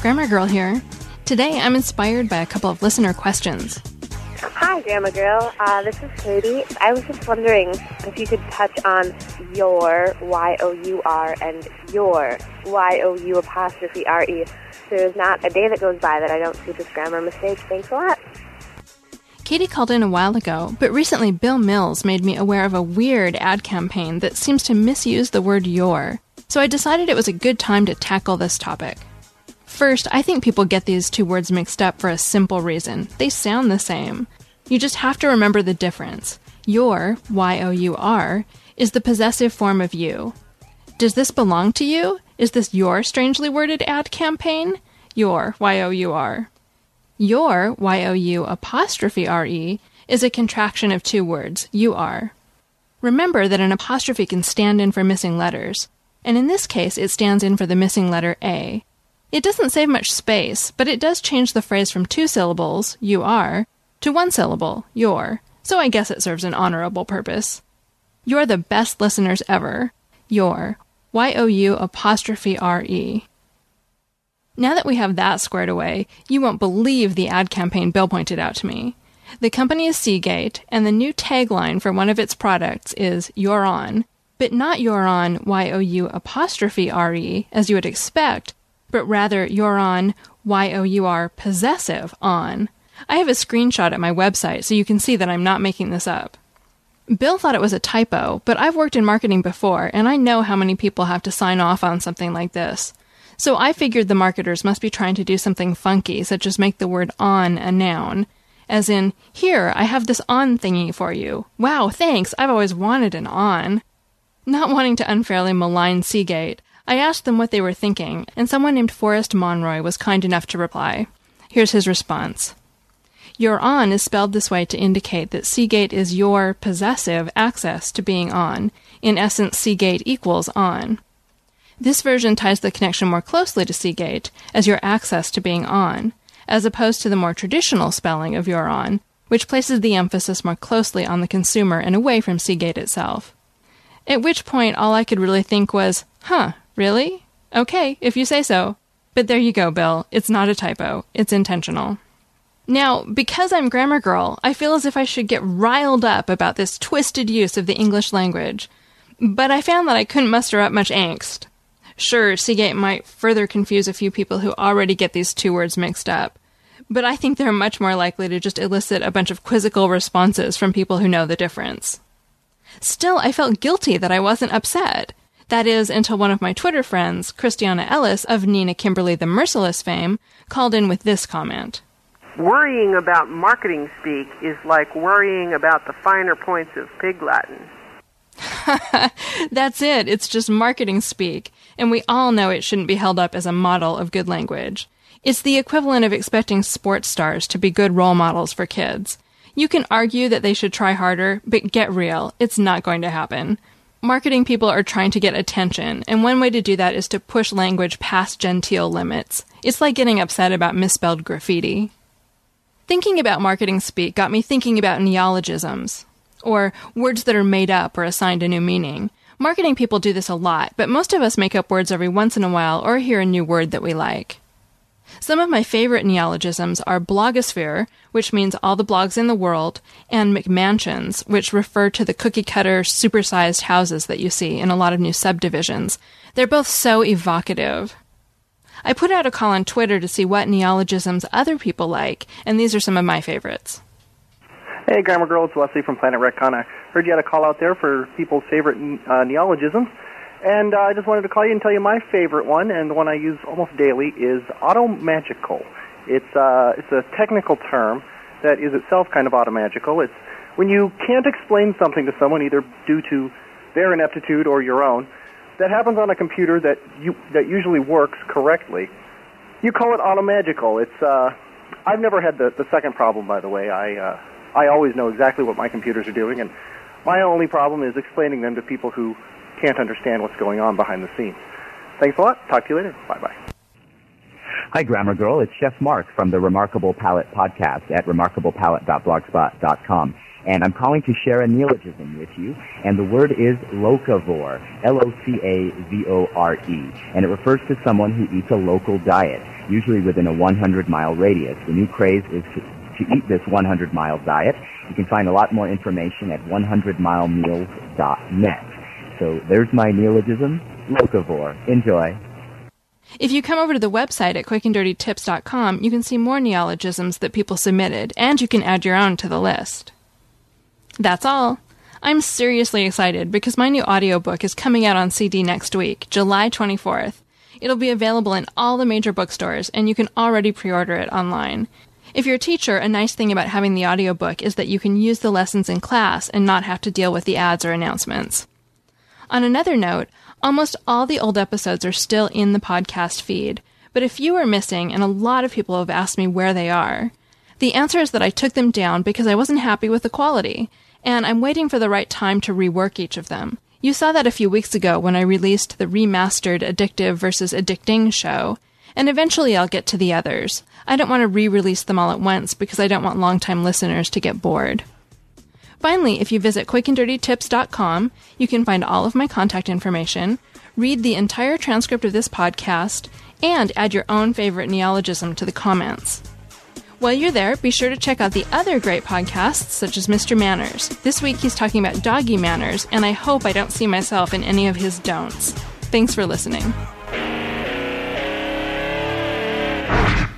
Grammar Girl here. Today I'm inspired by a couple of listener questions. Hi, Grammar Girl. This is Katie. I was just wondering if you could touch on your, Y-O-U-R, and your, Y-O-U apostrophe R-E. There's not a day that goes by that I don't see this grammar mistake. Thanks a lot. Katie called in a while ago, but recently Bill Mills made me aware of a weird ad campaign that seems to misuse the word your. So I decided it was a good time to tackle this topic. First, I think people get these two words mixed up for a simple reason. They sound the same. You just have to remember the difference. Your, Y-O-U-R, is the possessive form of you. Does this belong to you? Is this your strangely worded ad campaign? Your, Y-O-U-R. Your, Y-O-U apostrophe R-E, is a contraction of two words, you are. Remember that an apostrophe can stand in for missing letters, and in this case it stands in for the missing letter A. It doesn't save much space, but it does change the phrase from two syllables, you are, to one syllable, your, so I guess it serves an honorable purpose. You're the best listeners ever. Your, Y-O-U apostrophe R-E. Now that we have that squared away, you won't believe the ad campaign Bill pointed out to me. The company is Seagate, and the new tagline for one of its products is You're On, but not You're On, Y-O-U apostrophe R-E, as you would expect, but rather You're On, Y-O-U-R possessive on. I have a screenshot at my website so you can see that I'm not making this up. Bill thought it was a typo, but I've worked in marketing before, and I know how many people have to sign off on something like this. So I figured the marketers must be trying to do something funky, such as make the word on a noun. As in, here, I have this on thingy for you. Wow, thanks, I've always wanted an on. Not wanting to unfairly malign Seagate, I asked them what they were thinking, and someone named Forrest Monroy was kind enough to reply. Here's his response. Your on is spelled this way to indicate that Seagate is your possessive access to being on. In essence, Seagate equals on. This version ties the connection more closely to Seagate as your access to being on, as opposed to the more traditional spelling of your on, which places the emphasis more closely on the consumer and away from Seagate itself. At which point all I could really think was, really? Okay, if you say so. But there you go, Bill. It's not a typo. It's intentional. Now, because I'm Grammar Girl, I feel as if I should get riled up about this twisted use of the English language. But I found that I couldn't muster up much angst. Sure, Seagate might further confuse a few people who already get these two words mixed up, but I think they're much more likely to just elicit a bunch of quizzical responses from people who know the difference. Still, I felt guilty that I wasn't upset. That is, until one of my Twitter friends, Christiana Ellis of Nina Kimberly the Merciless fame, called in with this comment. Worrying about marketing speak is like worrying about the finer points of Pig Latin. That's it. It's just marketing speak, and we all know it shouldn't be held up as a model of good language. It's the equivalent of expecting sports stars to be good role models for kids. You can argue that they should try harder, but get real. It's not going to happen. Marketing people are trying to get attention, and one way to do that is to push language past genteel limits. It's like getting upset about misspelled graffiti. Thinking about marketing speak got me thinking about neologisms, or words that are made up or assigned a new meaning. Marketing people do this a lot, but most of us make up words every once in a while or hear a new word that we like. Some of my favorite neologisms are blogosphere, which means all the blogs in the world, and McMansions, which refer to the cookie-cutter, supersized houses that you see in a lot of new subdivisions. They're both so evocative. I put out a call on Twitter to see what neologisms other people like, and these are some of my favorites. Hey, Grammar Girl, it's Wesley from Planet Retcon. I heard you had a call out there for people's favorite neologisms, and I just wanted to call you and tell you my favorite one, and the one I use almost daily, is automagical. It's a technical term that is itself kind of automagical. It's when you can't explain something to someone, either due to their ineptitude or your own, that happens on a computer that usually works correctly. You call it automagical. It's I've never had the second problem, by the way. I always know exactly what my computers are doing, and my only problem is explaining them to people who can't understand what's going on behind the scenes. Thanks a lot. Talk to you later. Bye-bye. Hi, Grammar Girl. It's Chef Mark from the Remarkable Palate podcast at remarkablepalate.blogspot.com. and I'm calling to share a neologism with you, and the word is locavore, L-O-C-A-V-O-R-E, and it refers to someone who eats a local diet, usually within a 100-mile radius. The new craze is to eat this 100-mile diet. You can find a lot more information at 100milemeals.net. So there's my neologism, locavore. Enjoy. If you come over to the website at quickanddirtytips.com, you can see more neologisms that people submitted, and you can add your own to the list. That's all. I'm seriously excited because my new audiobook is coming out on CD next week, July 24th. It'll be available in all the major bookstores, and you can already pre-order it online. If you're a teacher, a nice thing about having the audiobook is that you can use the lessons in class and not have to deal with the ads or announcements. On another note, almost all the old episodes are still in the podcast feed, but a few are missing and a lot of people have asked me where they are. The answer is that I took them down because I wasn't happy with the quality, and I'm waiting for the right time to rework each of them. You saw that a few weeks ago when I released the remastered Addictive vs. Addicting show, and eventually I'll get to the others. I don't want to re-release them all at once because I don't want long-time listeners to get bored. Finally, if you visit quickanddirtytips.com, you can find all of my contact information, read the entire transcript of this podcast, and add your own favorite neologism to the comments. While you're there, be sure to check out the other great podcasts, such as Mr. Manners. This week he's talking about doggy manners, and I hope I don't see myself in any of his don'ts. Thanks for listening.